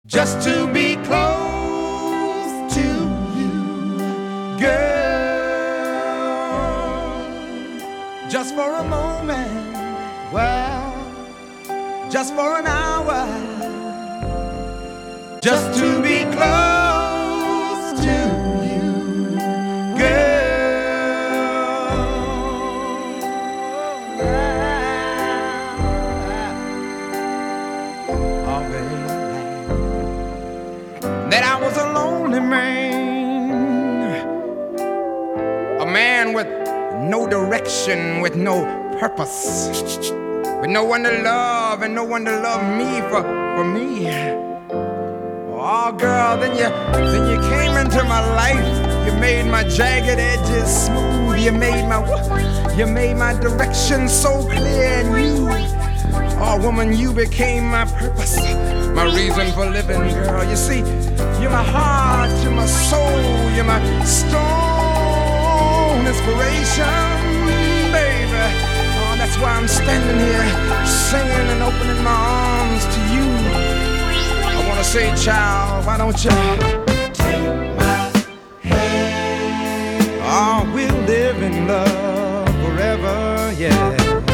just to be close to you, girl. Just for a moment, well, just for an hour, just to be close to you, girl. Oh, baby, that I was a lonely man, a man with no direction, with no purpose, with no one to love and no one to love me for me. Oh, girl, then you came into my life. You made my jagged edges smooth. You made my direction so clear and you. Oh, woman, you became my purpose, my reason for living, girl. You see, you're my heart, you're my soul, you're my stone inspiration, baby. Oh, that's why I'm standing here singing and opening my arms to you. I wanna say, child, why don't you take my hand? Oh, we'll live in love forever, yeah.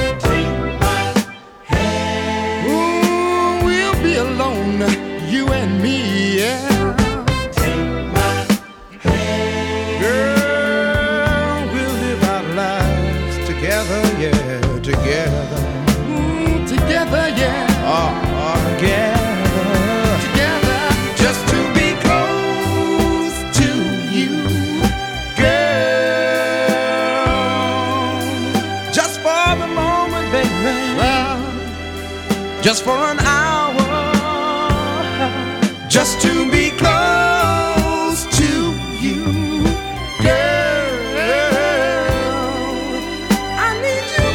Alone, you and me, yeah. Take my hand. Girl, we'll live our lives together, yeah, together. Together, yeah. Together. Together. Just to be close to you, girl. Just for the moment, baby. Well, just for an hour. Just to be close to you, girl. I need you,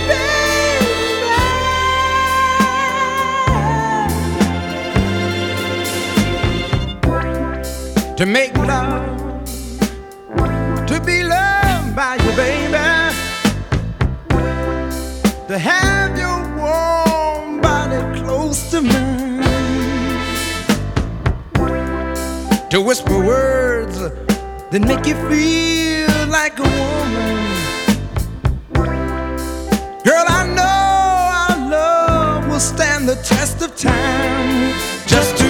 baby. To make love, to be loved by you, baby. To have your warm body close to mine. To whisper words that make you feel like a woman. Girl, I know our love will stand the test of time. Just